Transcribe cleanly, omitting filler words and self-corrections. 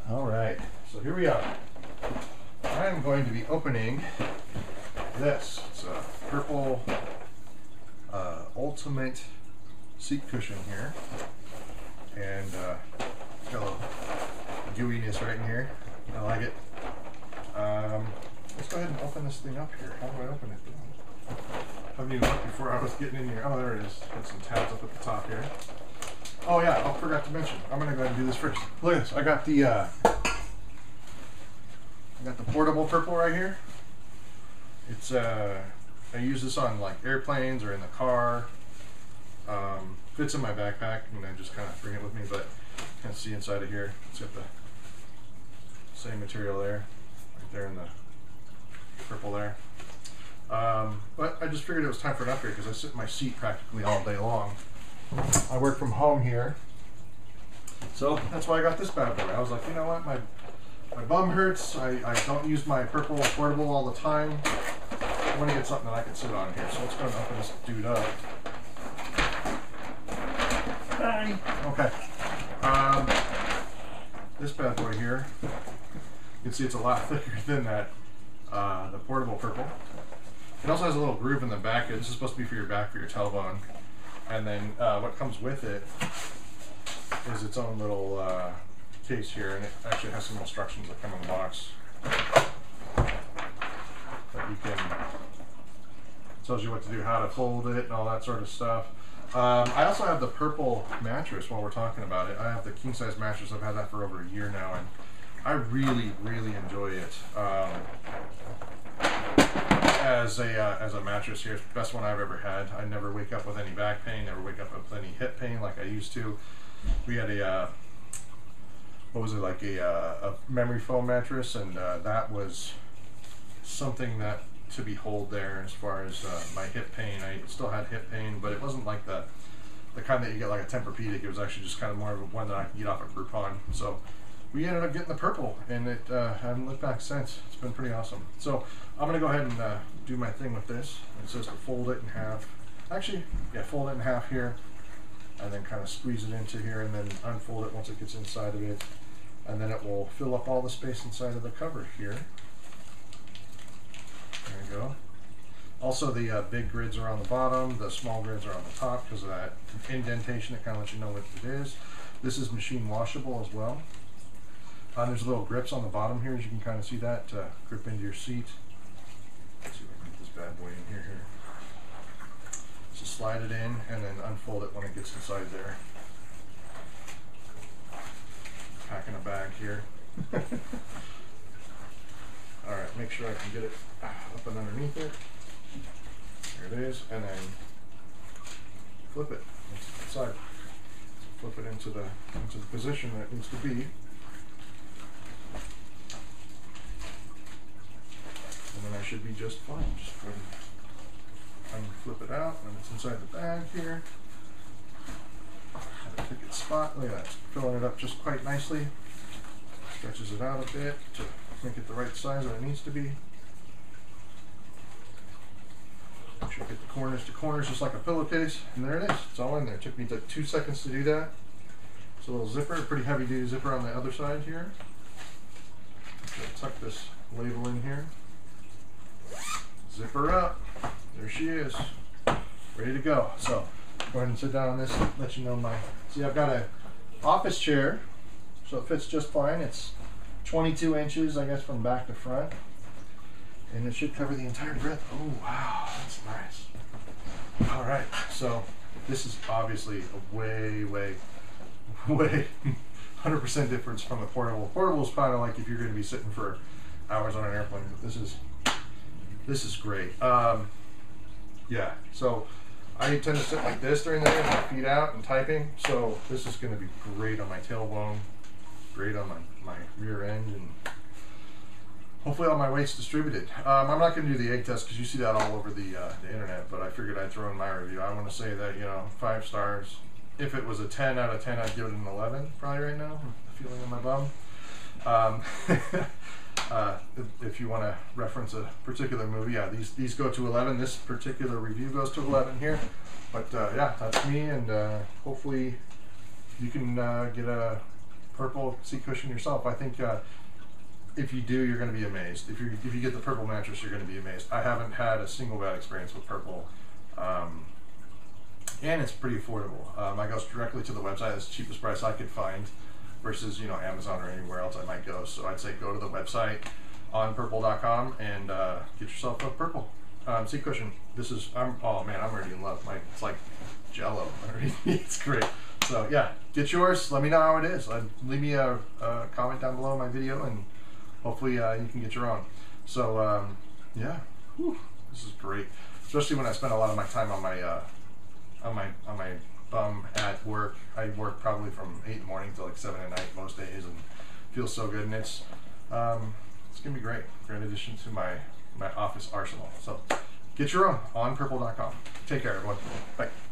All right, so here we are. I'm going to be opening this. It's a purple Ultimate seat cushion here, and it's got a little gooiness right in here. I like it. Let's go ahead and open this thing up here. How do I open it? I haven't even looked before I was getting in here. Oh, there it is. Got some tabs up at the top here. Oh yeah, I forgot to mention. I'm gonna go ahead and do this first. Look at this. I got the portable purple right here. It's I use this on like airplanes or in the car. Fits in my backpack, and I just kind of bring it with me. But you can see inside of here. It's got the same material there, right there in the purple there. But I just figured it was time for an upgrade because I sit in my seat practically all day long. I work from home here, so that's why I got this bad boy. I was like, you know what, my bum hurts. I don't use my purple portable all the time. I want to get something that I can sit on here. So let's go and open this dude up. Okay. This bad boy here, you can see it's a lot thicker than that the portable purple. It also has a little groove in the back. This is supposed to be for your back, for your tailbone. And then what comes with it is its own little case here, and it actually has some instructions that come in the box that you can, tells you what to do, how to fold it, and all that sort of stuff. I also have the purple mattress while we're talking about it. I have the king size mattress. I've had that for over a year now, and I really, really enjoy it. As a mattress here, it's the best one I've ever had. I never wake up with any back pain, never wake up with any hip pain like I used to. We had a what was it, like a memory foam mattress, and that was something that to behold there as far as my hip pain. I still had hip pain, but it wasn't like the kind that you get like a Tempur-Pedic. It was actually just kind of more of a one that I could get off a Groupon. So we ended up getting the purple, and it haven't looked back since. It's been pretty awesome. So I'm gonna go ahead and do my thing with this. It says to fold it in half. Actually, yeah, fold it in half here, and then kind of squeeze it into here, and then unfold it once it gets inside of it, and then it will fill up all the space inside of the cover here. There you go. Also, the big grids are on the bottom, the small grids are on the top because of that indentation. It kind of lets you know what it is. This is machine washable as well. There's little grips on the bottom here, as you can kind of see that, to grip into your seat. Let's see if I can get this bad boy in here. So slide it in and then unfold it when it gets inside there. Packing a bag here. Alright, make sure I can get it up and underneath it. There it is, and then flip it inside. Flip it into the position that it needs to be. And then I should be just fine. Just go ahead and flip it out, and it's inside the bag here. And pick its spot. Look at that, it's filling it up just quite nicely. Stretches it out a bit to make it the right size that it needs to be. Make sure I get the corners to corners just like a pillowcase, and there it is. It's all in there. It took me like 2 seconds to do that. It's a little zipper, a pretty heavy duty zipper on the other side here. Tuck this label in here. Zip her up. There she is. Ready to go. So go ahead and sit down on this and let you know my, see, I've got a office chair, so it fits just fine. It's 22 inches, I guess, from back to front. And it should cover the entire breadth. Oh, wow, that's nice. All right, so this is obviously a way 100% difference from the portable. Portable is kind of like if you're going to be sitting for hours on an airplane, but this is great. Yeah, so I tend to sit like this during the day with my feet out and typing, so this is going to be great on my tailbone, great on my rear end, and hopefully all my weight's distributed. I'm not going to do the egg test because you see that all over the internet, but I figured I'd throw in my review. I want to say that, you know, 5 stars. If it was a 10 out of 10, I'd give it an 11 probably right now. The feeling in my bum. If you want to reference a particular movie, yeah, these go to 11. This particular review goes to 11 here. But yeah, that's me, and hopefully you can get a Purple seat cushion yourself. I think if you do, you're going to be amazed. If you get the Purple mattress, you're going to be amazed. I haven't had a single bad experience with Purple, and it's pretty affordable. I go directly to the website. It's the cheapest price I could find, versus Amazon or anywhere else I might go. So I'd say go to the website on purple.com and get yourself a Purple seat cushion. Oh man, I'm already in love. It's like Jello underneath me. It's great. So yeah, get yours. Let me know how it is. Leave me a comment down below my video, and hopefully you can get your own. So yeah, whew, this is great. Especially when I spend a lot of my time on my bum at work. I work probably from 8 in the morning till like 7 at night most days, and it feels so good. And it's gonna be great. Great addition to my office arsenal. So get your own on purple.com. Take care, everyone. Bye.